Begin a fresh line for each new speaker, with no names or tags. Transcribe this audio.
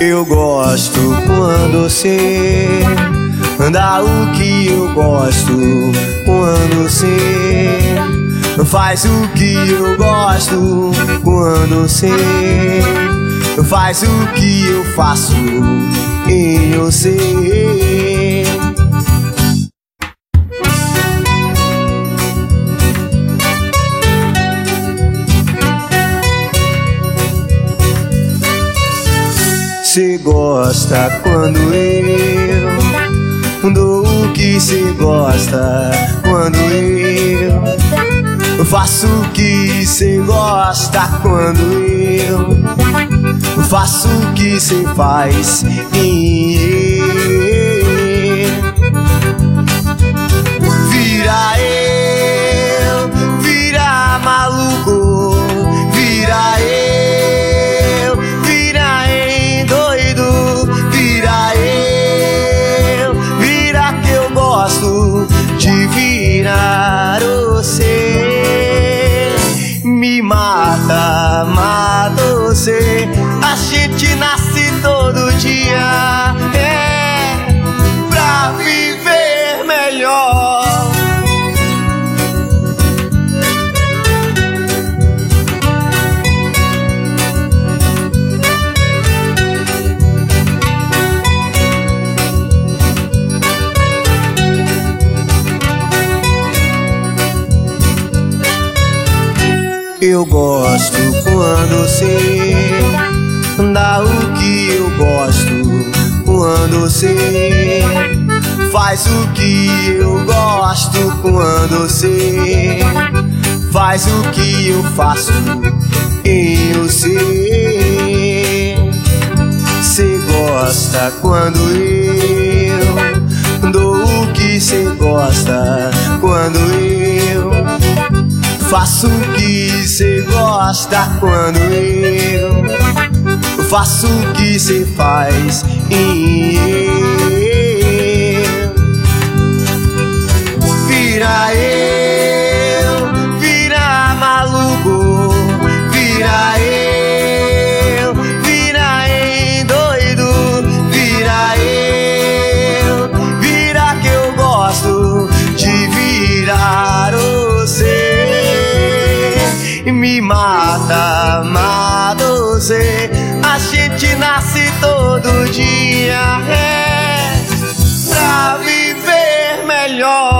Eu gosto quando você dá o que eu gosto, quando você faz o que eu gosto, quando você faz o que eu faço em você. Cê gosta quando eu dou o que cê gosta, quando eu faço o que cê gosta, quando eu faço o que cê faz. Vira eu, vira maluco, vira eu, vira em doido, vira eu, vira que eu gosto de virar você. Me mata, mata você. A gente nasce todo dia, pra viver melhor. Eu gosto quando você dá o que eu gosto, quando você faz o que eu gosto, quando você faz o que eu faço em você. Cê gosta quando eu dou o que cê gosta, quando eu faço o que cê gosta, quando eu faço o que cê faz. Vira eu, vira maluco, vira eu, vira em doido, vira eu, vira que eu gosto de virar você. Me mata, mata você. A gente nasce todo dia, pra viver melhor.